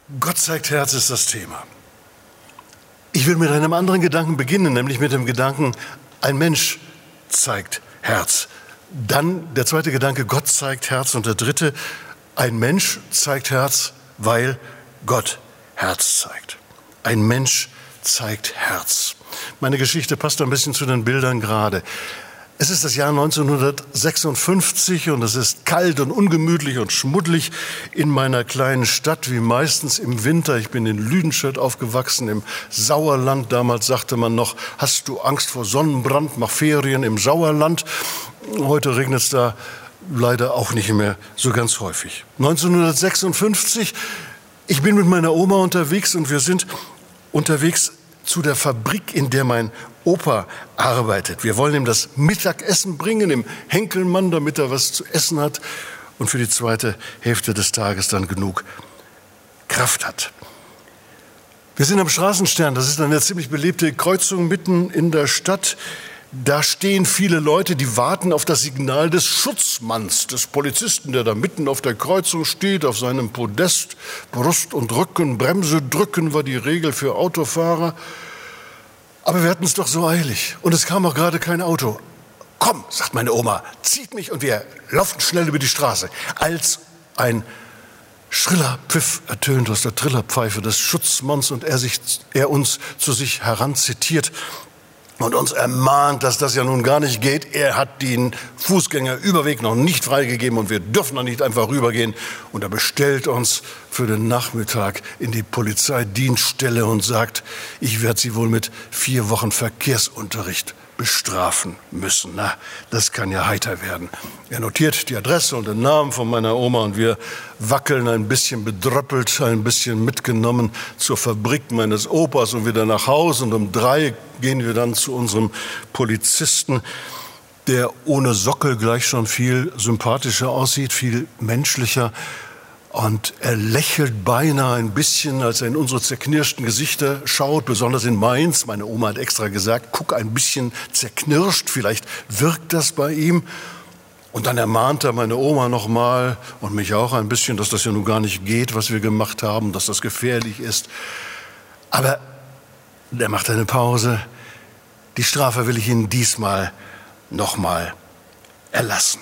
Gott zeigt Herz ist das Thema. Ich will mit einem anderen Gedanken beginnen, nämlich mit dem Gedanken, ein Mensch zeigt Herz. Dann der zweite Gedanke, Gott zeigt Herz. Und der dritte, ein Mensch zeigt Herz, weil Gott Herz zeigt. Ein Mensch zeigt Herz. Meine Geschichte passt ein bisschen zu den Bildern gerade. Es ist das Jahr 1956 und es ist kalt und ungemütlich und schmuddelig in meiner kleinen Stadt, wie meistens im Winter. Ich bin in Lüdenscheid aufgewachsen, im Sauerland. Damals sagte man noch, hast du Angst vor Sonnenbrand, mach Ferien im Sauerland. Heute regnet es da leider auch nicht mehr so ganz häufig. 1956, ich bin mit meiner Oma unterwegs und wir sind unterwegs zu der Fabrik, in der mein Opa arbeitet. Wir wollen ihm das Mittagessen bringen, im Henkelmann, damit er was zu essen hat und für die zweite Hälfte des Tages dann genug Kraft hat. Wir sind am Straßenstern, das ist eine ziemlich belebte Kreuzung mitten in der Stadt. Da stehen viele Leute, die warten auf das Signal des Schutzmanns, des Polizisten, der da mitten auf der Kreuzung steht, auf seinem Podest. Brust und Rücken, Bremse drücken war die Regel für Autofahrer. Aber wir hatten es doch so eilig und es kam auch gerade kein Auto. Komm, sagt meine Oma, zieht mich und wir laufen schnell über die Straße. Als ein schriller Pfiff ertönt aus der Trillerpfeife des Schutzmanns und er uns zu sich heranzitiert und uns ermahnt, dass das ja nun gar nicht geht. Er hat den Fußgängerüberweg noch nicht freigegeben und wir dürfen noch nicht einfach rübergehen. Und er bestellt uns für den Nachmittag in die Polizeidienststelle und sagt, ich werde Sie wohl mit 4 Wochen Verkehrsunterricht bestrafen müssen. Na, das kann ja heiter werden. Er notiert die Adresse und den Namen von meiner Oma und wir wackeln ein bisschen bedröppelt, ein bisschen mitgenommen zur Fabrik meines Opas und wieder nach Hause. Und um 3 gehen wir dann zu unserem Polizisten, der ohne Sockel gleich schon viel sympathischer aussieht, viel menschlicher. Und er lächelt beinahe ein bisschen, als er in unsere zerknirschten Gesichter schaut, besonders in meins. Meine Oma hat extra gesagt, guck ein bisschen zerknirscht, vielleicht wirkt das bei ihm. Und dann ermahnt er meine Oma nochmal und mich auch ein bisschen, dass das ja nun gar nicht geht, was wir gemacht haben, dass das gefährlich ist. Aber er macht eine Pause. Die Strafe will ich Ihnen diesmal nochmal erlassen.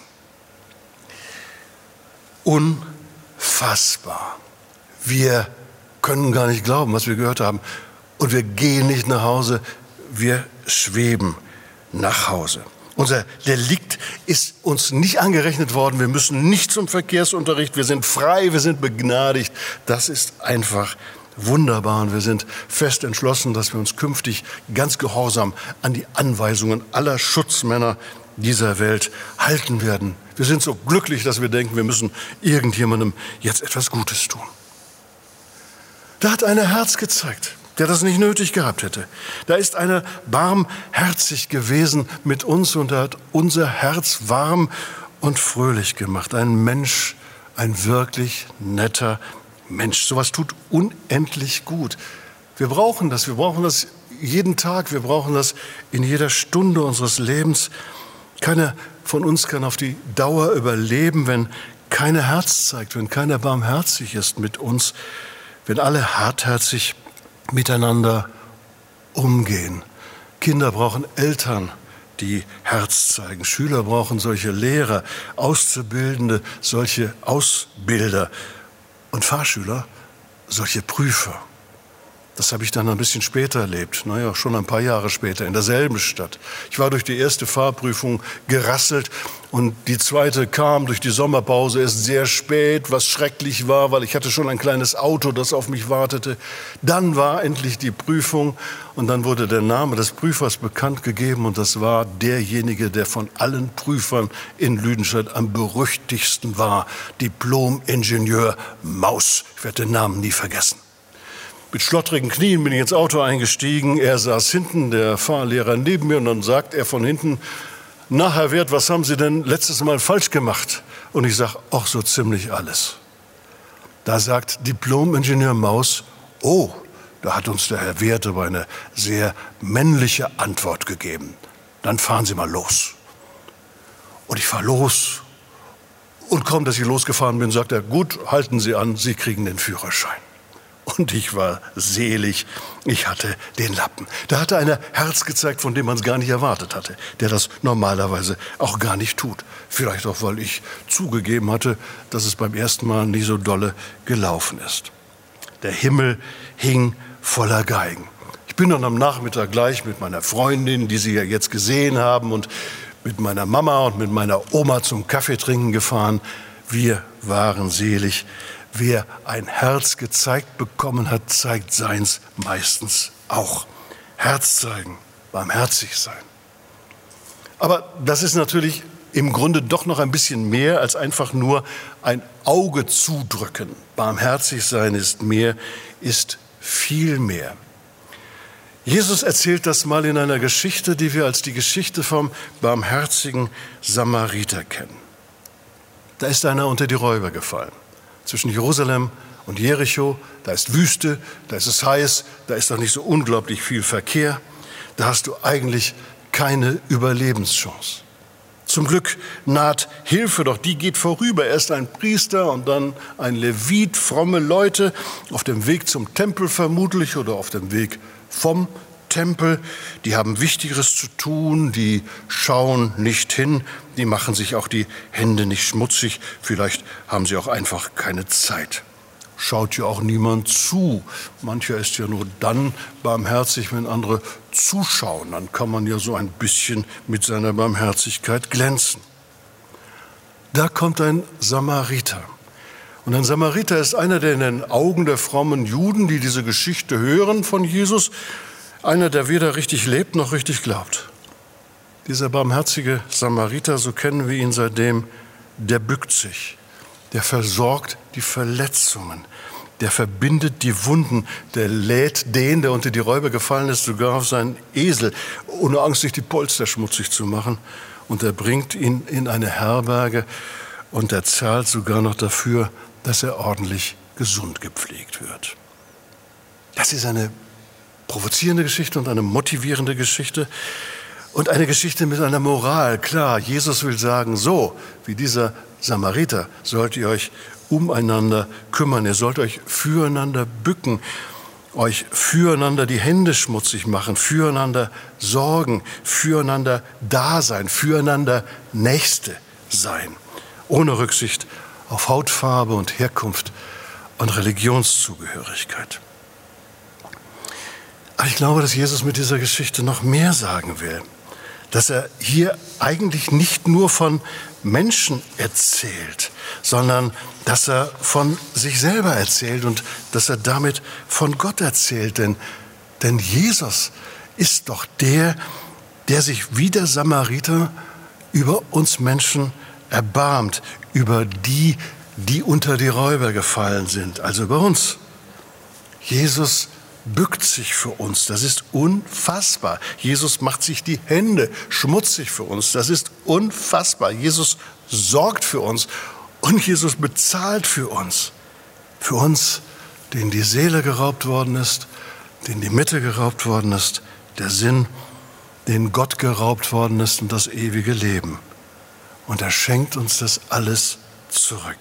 Unfassbar. Wir können gar nicht glauben, was wir gehört haben. Und wir gehen nicht nach Hause, wir schweben nach Hause. Unser Delikt ist uns nicht angerechnet worden. Wir müssen nicht zum Verkehrsunterricht. Wir sind frei, wir sind begnadigt. Das ist einfach wunderbar. Und wir sind fest entschlossen, dass wir uns künftig ganz gehorsam an die Anweisungen aller Schutzmänner dieser Welt halten werden. Wir sind so glücklich, dass wir denken, wir müssen irgendjemandem jetzt etwas Gutes tun. Da hat einer Herz gezeigt, der das nicht nötig gehabt hätte. Da ist einer barmherzig gewesen mit uns und er hat unser Herz warm und fröhlich gemacht. Ein Mensch, ein wirklich netter Mensch. Sowas tut unendlich gut. Wir brauchen das jeden Tag, wir brauchen das in jeder Stunde unseres Lebens. Keiner von uns kann auf die Dauer überleben, wenn keiner Herz zeigt, wenn keiner barmherzig ist mit uns, wenn alle hartherzig miteinander umgehen. Kinder brauchen Eltern, die Herz zeigen. Schüler brauchen solche Lehrer, Auszubildende, solche Ausbilder und Fahrschüler, solche Prüfer. Das habe ich dann ein bisschen später erlebt, schon ein paar Jahre später in derselben Stadt. Ich war durch die erste Fahrprüfung gerasselt und die zweite kam durch die Sommerpause erst sehr spät, was schrecklich war, weil ich hatte schon ein kleines Auto, das auf mich wartete. Dann war endlich die Prüfung und dann wurde der Name des Prüfers bekannt gegeben und das war derjenige, der von allen Prüfern in Lüdenscheid am berüchtigsten war, Diplom-Ingenieur Maus. Ich werde den Namen nie vergessen. Mit schlottrigen Knien bin ich ins Auto eingestiegen. Er saß hinten, der Fahrlehrer neben mir. Und dann sagt er von hinten, na, Herr Wert, was haben Sie denn letztes Mal falsch gemacht? Und ich sage, ach, so ziemlich alles. Da sagt Diplom-Ingenieur Maus, oh, da hat uns der Herr Wert aber eine sehr männliche Antwort gegeben. Dann fahren Sie mal los. Und ich fahre los. Und kaum, dass ich losgefahren bin, sagt er, gut, halten Sie an, Sie kriegen den Führerschein. Und ich war selig, ich hatte den Lappen. Da hatte einer Herz gezeigt, von dem man es gar nicht erwartet hatte, der das normalerweise auch gar nicht tut. Vielleicht auch, weil ich zugegeben hatte, dass es beim ersten Mal nicht so dolle gelaufen ist. Der Himmel hing voller Geigen. Ich bin dann am Nachmittag gleich mit meiner Freundin, die Sie ja jetzt gesehen haben, und mit meiner Mama und mit meiner Oma zum Kaffeetrinken gefahren. Wir waren selig. Wer ein Herz gezeigt bekommen hat, zeigt seins meistens auch. Herz zeigen, barmherzig sein. Aber das ist natürlich im Grunde doch noch ein bisschen mehr als einfach nur ein Auge zudrücken. Barmherzig sein ist mehr, ist viel mehr. Jesus erzählt das mal in einer Geschichte, die wir als die Geschichte vom barmherzigen Samariter kennen. Da ist einer unter die Räuber gefallen. Zwischen Jerusalem und Jericho, da ist Wüste, da ist es heiß, da ist doch nicht so unglaublich viel Verkehr. Da hast du eigentlich keine Überlebenschance. Zum Glück naht Hilfe, doch die geht vorüber. Erst ein Priester und dann ein Levit, fromme Leute, auf dem Weg zum Tempel vermutlich oder auf dem Weg vom Tempel. Die haben Wichtigeres zu tun, die schauen nicht hin, die machen sich auch die Hände nicht schmutzig. Vielleicht haben sie auch einfach keine Zeit. Schaut ja auch niemand zu. Mancher ist ja nur dann barmherzig, wenn andere zuschauen. Dann kann man ja so ein bisschen mit seiner Barmherzigkeit glänzen. Da kommt ein Samariter. Und ein Samariter ist einer, der in den Augen der frommen Juden, die diese Geschichte hören von Jesus, einer, der weder richtig lebt noch richtig glaubt. Dieser barmherzige Samariter, so kennen wir ihn seitdem, der bückt sich, der versorgt die Verletzungen, der verbindet die Wunden, der lädt den, der unter die Räuber gefallen ist, sogar auf seinen Esel, ohne Angst, sich die Polster schmutzig zu machen. Und er bringt ihn in eine Herberge und er zahlt sogar noch dafür, dass er ordentlich gesund gepflegt wird. Das ist eine provozierende Geschichte und eine motivierende Geschichte und eine Geschichte mit einer Moral. Klar, Jesus will sagen, so wie dieser Samariter sollt ihr euch umeinander kümmern. Ihr sollt euch füreinander bücken, euch füreinander die Hände schmutzig machen, füreinander sorgen, füreinander da sein, füreinander Nächste sein, ohne Rücksicht auf Hautfarbe und Herkunft und Religionszugehörigkeit. Aber ich glaube, dass Jesus mit dieser Geschichte noch mehr sagen will. Dass er hier eigentlich nicht nur von Menschen erzählt, sondern dass er von sich selber erzählt und dass er damit von Gott erzählt. Denn Jesus ist doch der sich wie der Samariter über uns Menschen erbarmt, über die unter die Räuber gefallen sind, also über uns. Jesus bückt sich für uns, das ist unfassbar. Jesus macht sich die Hände schmutzig für uns, das ist unfassbar. Jesus sorgt für uns und Jesus bezahlt für uns, denen die Seele geraubt worden ist, denen die Mitte geraubt worden ist, der Sinn, denen Gott geraubt worden ist und das ewige Leben. Und er schenkt uns das alles zurück.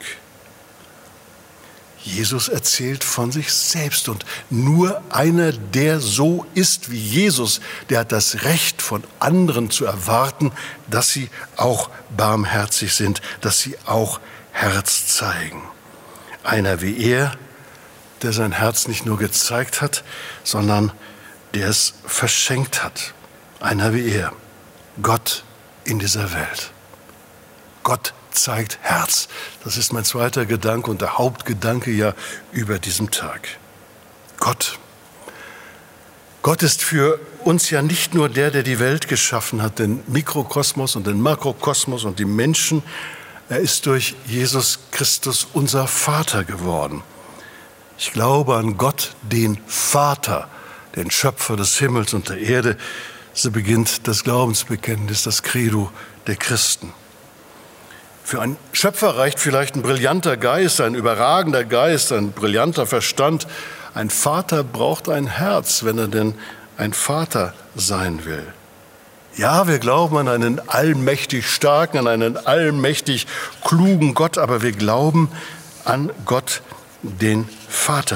Jesus erzählt von sich selbst und nur einer, der so ist wie Jesus, der hat das Recht von anderen zu erwarten, dass sie auch barmherzig sind, dass sie auch Herz zeigen. Einer wie er, der sein Herz nicht nur gezeigt hat, sondern der es verschenkt hat. Einer wie er, Gott in dieser Welt. Gott zeigt Herz. Das ist mein zweiter Gedanke und der Hauptgedanke ja über diesem Tag. Gott. Gott ist für uns ja nicht nur der die Welt geschaffen hat, den Mikrokosmos und den Makrokosmos und die Menschen. Er ist durch Jesus Christus unser Vater geworden. Ich glaube an Gott, den Vater, den Schöpfer des Himmels und der Erde. So beginnt das Glaubensbekenntnis, das Credo der Christen. Für einen Schöpfer reicht vielleicht ein brillanter Geist, ein überragender Geist, ein brillanter Verstand. Ein Vater braucht ein Herz, wenn er denn ein Vater sein will. Ja, wir glauben an einen allmächtig starken, an einen allmächtig klugen Gott, aber wir glauben an Gott, den Vater,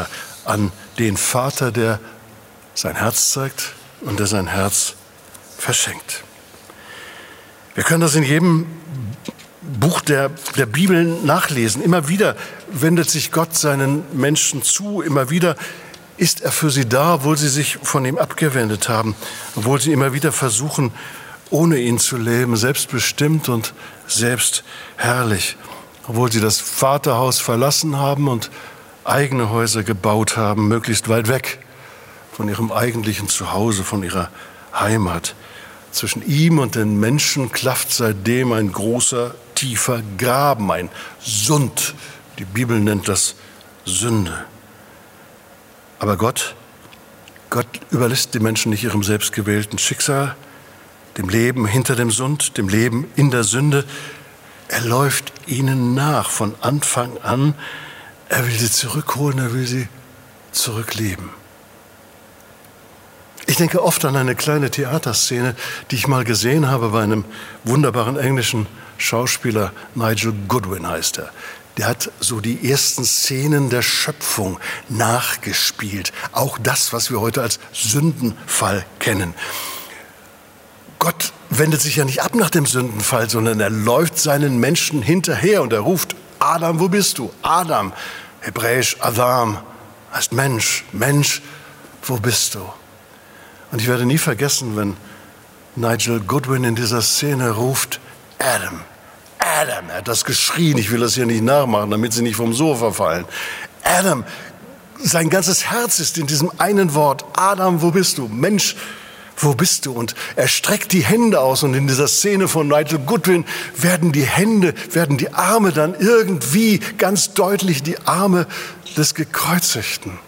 an den Vater, der sein Herz zeigt und der sein Herz verschenkt. Wir können das in jedem Buch der Bibel nachlesen. Immer wieder wendet sich Gott seinen Menschen zu. Immer wieder ist er für sie da, obwohl sie sich von ihm abgewendet haben, obwohl sie immer wieder versuchen, ohne ihn zu leben, selbstbestimmt und selbstherrlich, obwohl sie das Vaterhaus verlassen haben und eigene Häuser gebaut haben, möglichst weit weg von ihrem eigentlichen Zuhause, von ihrer Heimat. Zwischen ihm und den Menschen klafft seitdem ein großer, tiefer Graben, ein Sund. Die Bibel nennt das Sünde. Aber Gott überlässt die Menschen nicht ihrem selbstgewählten Schicksal, dem Leben hinter dem Sund, dem Leben in der Sünde. Er läuft ihnen nach von Anfang an. Er will sie zurückholen, er will sie zurückleben. Ich denke oft an eine kleine Theaterszene, die ich mal gesehen habe bei einem wunderbaren englischen Schauspieler, Nigel Goodwin heißt er. Der hat so die ersten Szenen der Schöpfung nachgespielt. Auch das, was wir heute als Sündenfall kennen. Gott wendet sich ja nicht ab nach dem Sündenfall, sondern er läuft seinen Menschen hinterher und er ruft, Adam, wo bist du? Adam, hebräisch Adam, heißt Mensch. Mensch, wo bist du? Und ich werde nie vergessen, wenn Nigel Goodwin in dieser Szene ruft, Adam, Adam, er hat das geschrien, ich will das hier nicht nachmachen, damit Sie nicht vom Sofa fallen. Adam, sein ganzes Herz ist in diesem einen Wort, Adam, wo bist du? Mensch, wo bist du? Und er streckt die Hände aus und in dieser Szene von Nigel Goodwin werden die Arme dann irgendwie ganz deutlich die Arme des Gekreuzigten.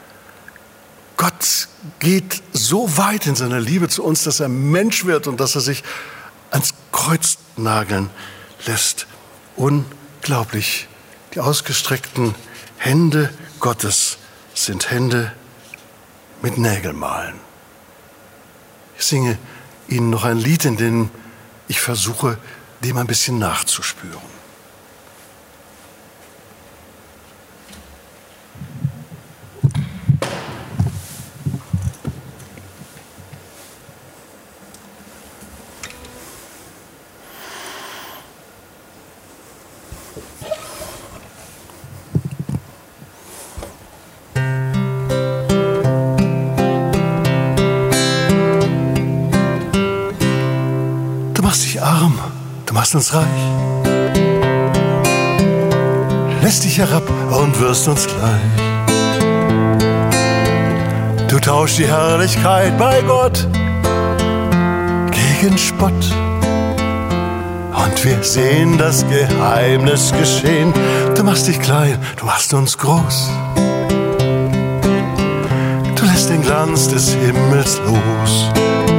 Gott geht so weit in seiner Liebe zu uns, dass er Mensch wird und dass er sich ans Kreuz nageln lässt. Unglaublich. Die ausgestreckten Hände Gottes sind Hände mit Nägelmalen. Ich singe Ihnen noch ein Lied, in dem ich versuche, dem ein bisschen nachzuspüren. Du machst uns reich, lässt dich herab und wirst uns gleich. Du tauschst die Herrlichkeit bei Gott gegen Spott. Und wir sehen das Geheimnis geschehen. Du machst dich klein, du machst uns groß. Du lässt den Glanz des Himmels los.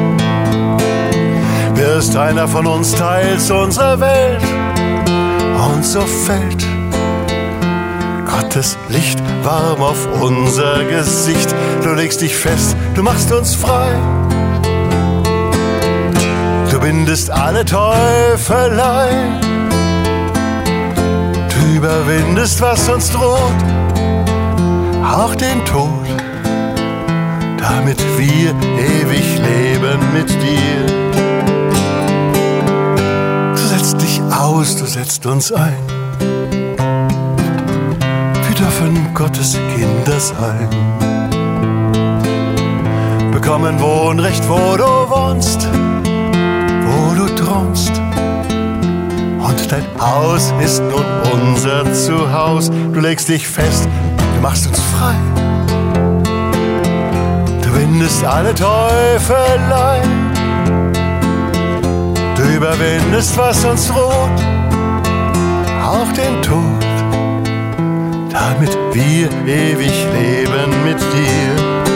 Wirst einer von uns, teils unserer Welt. Und so fällt Gottes Licht warm auf unser Gesicht. Du legst dich fest, du machst uns frei. Du bindest alle Teufelei. Du überwindest, was uns droht, auch den Tod, damit wir ewig leben mit dir. Aus, du setzt uns ein. Wir dürfen Gottes Kinder sein. Bekommen Wohnrecht, wo du wohnst, wo du thronst. Und dein Haus ist nun unser Zuhause. Du legst dich fest, du machst uns frei. Du bindest alle Teufelei. Du überwindest, was uns droht, auch den Tod, damit wir ewig leben mit dir.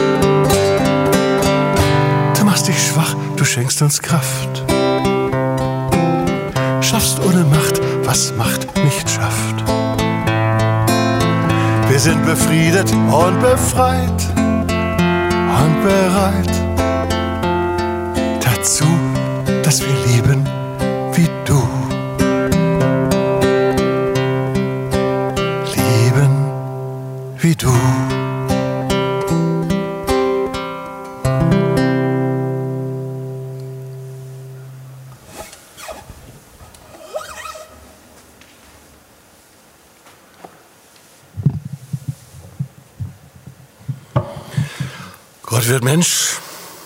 Du machst dich schwach, du schenkst uns Kraft. Schaffst ohne Macht, was Macht nicht schafft. Wir sind befriedet und befreit und bereit dazu, dass wir lieben wie du. Lieben wie du. Gott wird Mensch.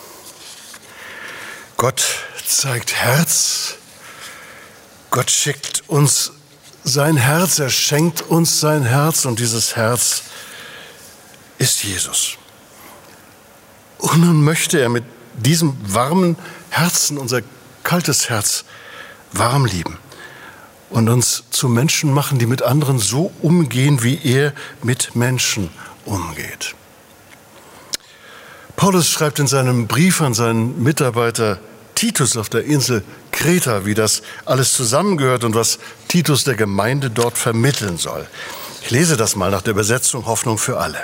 Gott zeigt Herz. Gott schickt uns sein Herz, er schenkt uns sein Herz und dieses Herz ist Jesus. Und nun möchte er mit diesem warmen Herzen unser kaltes Herz warm lieben und uns zu Menschen machen, die mit anderen so umgehen, wie er mit Menschen umgeht. Paulus schreibt in seinem Brief an seinen Mitarbeiter Titus auf der Insel Kreta, wie das alles zusammengehört und was Titus der Gemeinde dort vermitteln soll. Ich lese das mal nach der Übersetzung Hoffnung für alle.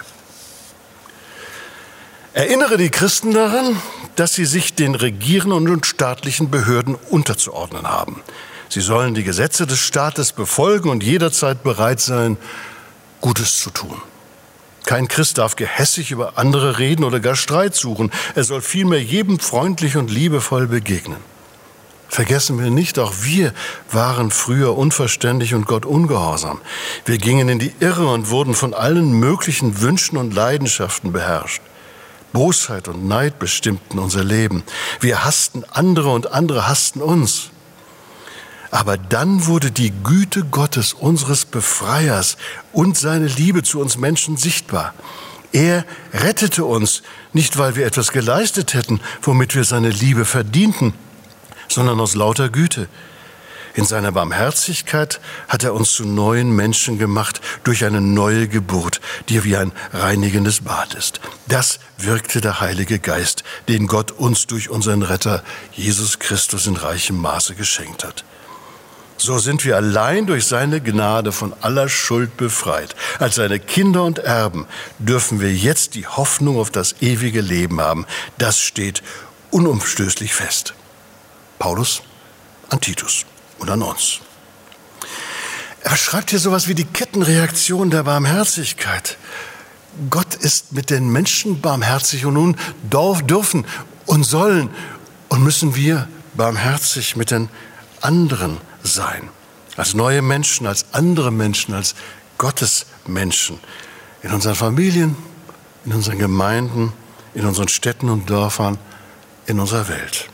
Erinnere die Christen daran, dass sie sich den regierenden und staatlichen Behörden unterzuordnen haben. Sie sollen die Gesetze des Staates befolgen und jederzeit bereit sein, Gutes zu tun. Kein Christ darf gehässig über andere reden oder gar Streit suchen. Er soll vielmehr jedem freundlich und liebevoll begegnen. Vergessen wir nicht, auch wir waren früher unverständig und Gott ungehorsam. Wir gingen in die Irre und wurden von allen möglichen Wünschen und Leidenschaften beherrscht. Bosheit und Neid bestimmten unser Leben. Wir hassten andere und andere hassten uns. Aber dann wurde die Güte Gottes, unseres Befreiers, und seine Liebe zu uns Menschen sichtbar. Er rettete uns, nicht weil wir etwas geleistet hätten, womit wir seine Liebe verdienten, sondern aus lauter Güte. In seiner Barmherzigkeit hat er uns zu neuen Menschen gemacht durch eine neue Geburt, die wie ein reinigendes Bad ist. Das wirkte der Heilige Geist, den Gott uns durch unseren Retter Jesus Christus in reichem Maße geschenkt hat. So sind wir allein durch seine Gnade von aller Schuld befreit. Als seine Kinder und Erben dürfen wir jetzt die Hoffnung auf das ewige Leben haben. Das steht unumstößlich fest. Paulus an Titus und an uns. Er schreibt hier sowas wie die Kettenreaktion der Barmherzigkeit. Gott ist mit den Menschen barmherzig und nun dürfen und sollen und müssen wir barmherzig mit den anderen sein. Als neue Menschen, als andere Menschen, als Gottes Menschen. In unseren Familien, in unseren Gemeinden, in unseren Städten und Dörfern, in unserer Welt.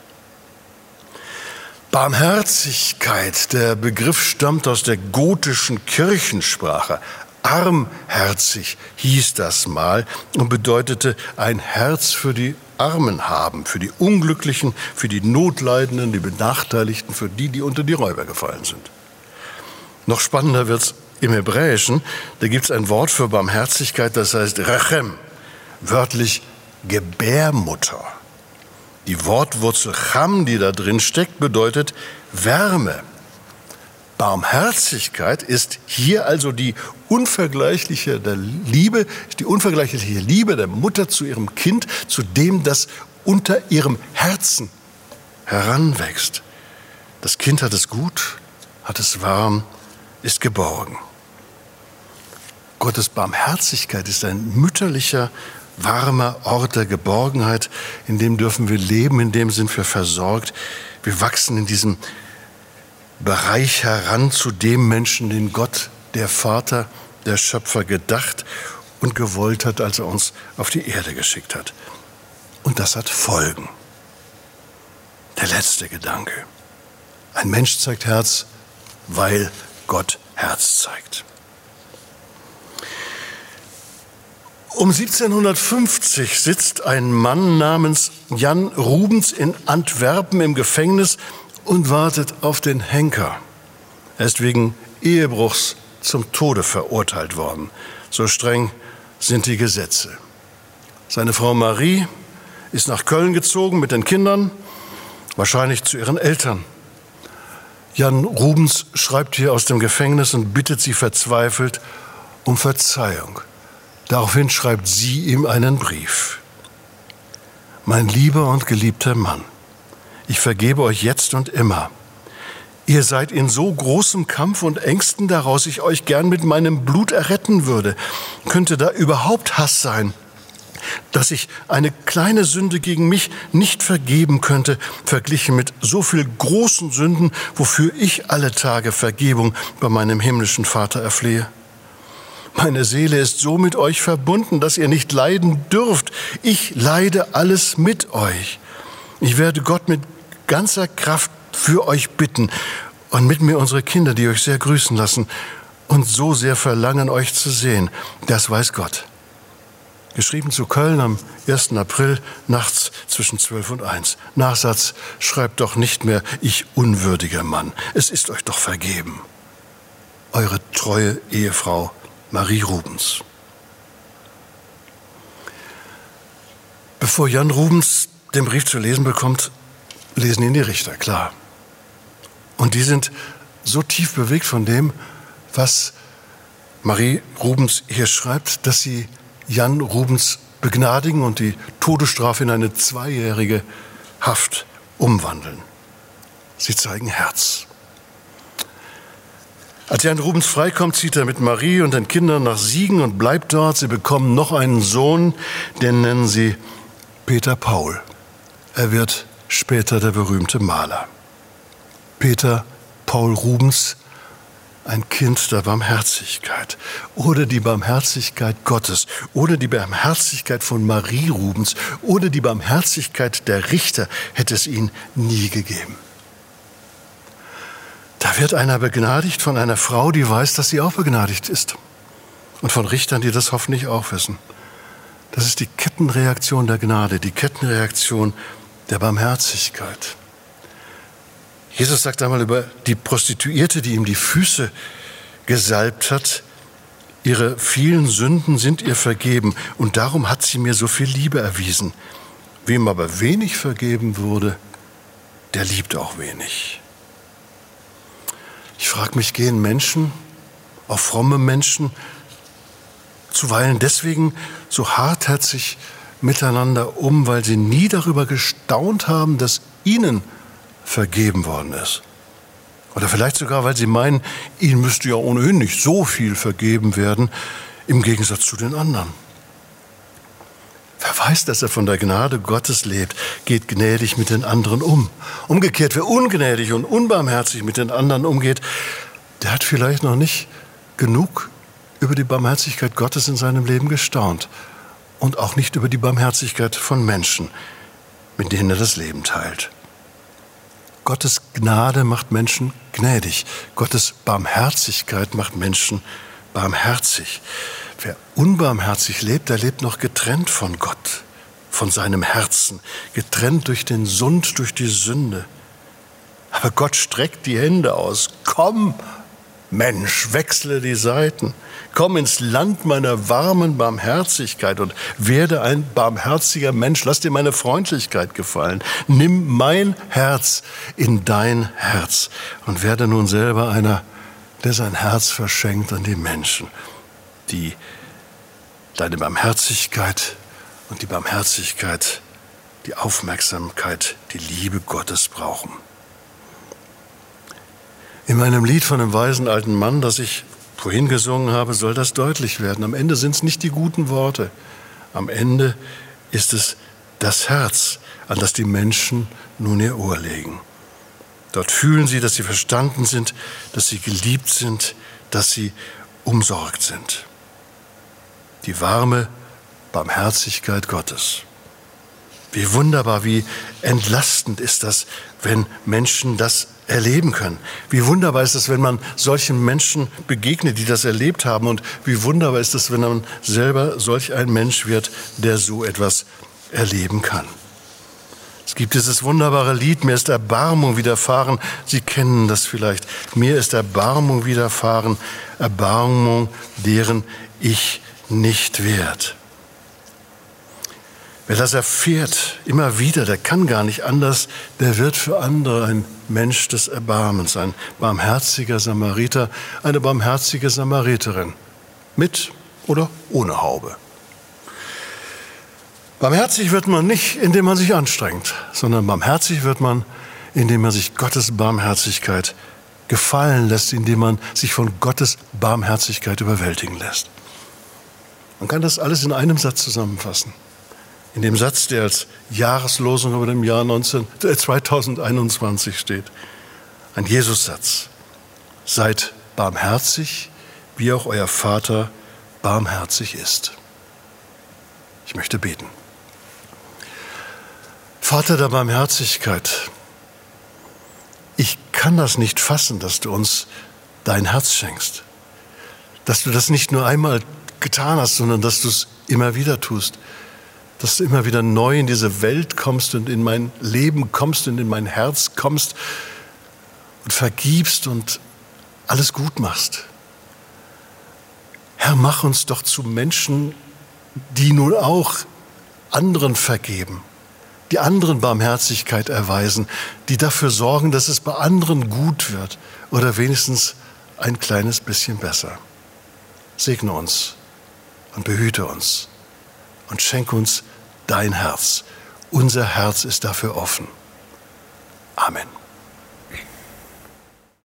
Barmherzigkeit, der Begriff stammt aus der gotischen Kirchensprache. Armherzig hieß das mal und bedeutete ein Herz für die Armen haben, für die Unglücklichen, für die Notleidenden, die Benachteiligten, für die unter die Räuber gefallen sind. Noch spannender wird's im Hebräischen. Da gibt's ein Wort für Barmherzigkeit, das heißt Rechem, wörtlich Gebärmutter. Die Wortwurzel Cham, die da drin steckt, bedeutet Wärme. Barmherzigkeit ist hier also die unvergleichliche Liebe der Mutter zu ihrem Kind, zu dem, das unter ihrem Herzen heranwächst. Das Kind hat es gut, hat es warm, ist geborgen. Gottes Barmherzigkeit ist ein mütterlicher, warmer Ort der Geborgenheit, in dem dürfen wir leben, in dem sind wir versorgt. Wir wachsen in diesem Bereich heran zu dem Menschen, den Gott, der Vater, der Schöpfer, gedacht und gewollt hat, als er uns auf die Erde geschickt hat. Und das hat Folgen. Der letzte Gedanke. Ein Mensch zeigt Herz, weil Gott Herz zeigt. Um 1750 sitzt ein Mann namens Jan Rubens in Antwerpen im Gefängnis und wartet auf den Henker. Er ist wegen Ehebruchs zum Tode verurteilt worden. So streng sind die Gesetze. Seine Frau Marie ist nach Köln gezogen mit den Kindern, wahrscheinlich zu ihren Eltern. Jan Rubens schreibt hier aus dem Gefängnis und bittet sie verzweifelt um Verzeihung. Daraufhin schreibt sie ihm einen Brief. Mein lieber und geliebter Mann, ich vergebe euch jetzt und immer. Ihr seid in so großem Kampf und Ängsten daraus, ich euch gern mit meinem Blut erretten würde. Könnte da überhaupt Hass sein, dass ich eine kleine Sünde gegen mich nicht vergeben könnte, verglichen mit so viel großen Sünden, wofür ich alle Tage Vergebung bei meinem himmlischen Vater erflehe? Meine Seele ist so mit euch verbunden, dass ihr nicht leiden dürft. Ich leide alles mit euch. Ich werde Gott mit ganzer Kraft für euch bitten und mit mir unsere Kinder, die euch sehr grüßen lassen und so sehr verlangen, euch zu sehen. Das weiß Gott. Geschrieben zu Köln am 1. April, nachts zwischen 12 und 1. Nachsatz: Schreibt doch nicht mehr, ich unwürdiger Mann. Es ist euch doch vergeben. Eure treue Ehefrau Marie Rubens. Bevor Jan Rubens den Brief zu lesen bekommt, lesen ihn die Richter, klar. Und die sind so tief bewegt von dem, was Marie Rubens hier schreibt, dass sie Jan Rubens begnadigen und die Todesstrafe in eine 2-jährige Haft umwandeln. Sie zeigen Herz. Als Jan Rubens freikommt, zieht er mit Marie und den Kindern nach Siegen und bleibt dort. Sie bekommen noch einen Sohn, den nennen sie Peter Paul. Er wird später der berühmte Maler. Peter Paul Rubens, ein Kind der Barmherzigkeit oder die Barmherzigkeit Gottes oder die Barmherzigkeit von Marie Rubens oder die Barmherzigkeit der Richter hätte es ihn nie gegeben. Da wird einer begnadigt von einer Frau, die weiß, dass sie auch begnadigt ist. Und von Richtern, die das hoffentlich auch wissen. Das ist die Kettenreaktion der Gnade, die Kettenreaktion der Barmherzigkeit. Jesus sagt einmal über die Prostituierte, die ihm die Füße gesalbt hat: Ihre vielen Sünden sind ihr vergeben und darum hat sie mir so viel Liebe erwiesen. Wem aber wenig vergeben wurde, der liebt auch wenig. Ich frage mich, gehen Menschen, auch fromme Menschen, zuweilen deswegen so hartherzig miteinander um, weil sie nie darüber gestaunt haben, dass ihnen vergeben worden ist? Oder vielleicht sogar, weil sie meinen, ihnen müsste ja ohnehin nicht so viel vergeben werden, im Gegensatz zu den anderen. Wer weiß, dass er von der Gnade Gottes lebt, geht gnädig mit den anderen um. Umgekehrt, wer ungnädig und unbarmherzig mit den anderen umgeht, der hat vielleicht noch nicht genug über die Barmherzigkeit Gottes in seinem Leben gestaunt und auch nicht über die Barmherzigkeit von Menschen, mit denen er das Leben teilt. Gottes Gnade macht Menschen gnädig. Gottes Barmherzigkeit macht Menschen barmherzig. Wer unbarmherzig lebt, der lebt noch getrennt von Gott, von seinem Herzen, getrennt durch den Sund, durch die Sünde. Aber Gott streckt die Hände aus. Komm, Mensch, wechsle die Seiten. Komm ins Land meiner warmen Barmherzigkeit und werde ein barmherziger Mensch. Lass dir meine Freundlichkeit gefallen. Nimm mein Herz in dein Herz und werde nun selber einer, der sein Herz verschenkt an die Menschen, die deine Barmherzigkeit und die Barmherzigkeit, die Aufmerksamkeit, die Liebe Gottes brauchen. In meinem Lied von dem weisen alten Mann, das ich vorhin gesungen habe, soll das deutlich werden. Am Ende sind es nicht die guten Worte. Am Ende ist es das Herz, an das die Menschen nun ihr Ohr legen. Dort fühlen sie, dass sie verstanden sind, dass sie geliebt sind, dass sie umsorgt sind. Die warme Barmherzigkeit Gottes. Wie wunderbar, wie entlastend ist das, wenn Menschen das erleben können. Wie wunderbar ist es, wenn man solchen Menschen begegnet, die das erlebt haben. Und wie wunderbar ist es, wenn man selber solch ein Mensch wird, der so etwas erleben kann. Es gibt dieses wunderbare Lied, mir ist Erbarmung widerfahren. Sie kennen das vielleicht. Mir ist Erbarmung widerfahren, Erbarmung, deren ich nicht wert. Wer das erfährt, immer wieder, der kann gar nicht anders, der wird für andere ein Mensch des Erbarmens, ein barmherziger Samariter, eine barmherzige Samariterin, mit oder ohne Haube. Barmherzig wird man nicht, indem man sich anstrengt, sondern barmherzig wird man, indem man sich Gottes Barmherzigkeit gefallen lässt, indem man sich von Gottes Barmherzigkeit überwältigen lässt. Man kann das alles in einem Satz zusammenfassen. In dem Satz, der als Jahreslosung über dem Jahr 2021 steht. Ein Jesus-Satz. Seid barmherzig, wie auch euer Vater barmherzig ist. Ich möchte beten. Vater der Barmherzigkeit, ich kann das nicht fassen, dass du uns dein Herz schenkst. Dass du das nicht nur einmal getan hast, sondern dass du es immer wieder tust. Dass du immer wieder neu in diese Welt kommst und in mein Leben kommst und in mein Herz kommst und vergibst und alles gut machst. Herr, mach uns doch zu Menschen, die nun auch anderen vergeben, die anderen Barmherzigkeit erweisen, die dafür sorgen, dass es bei anderen gut wird oder wenigstens ein kleines bisschen besser. Segne uns und behüte uns und schenke uns dein Herz. Unser Herz ist dafür offen. Amen.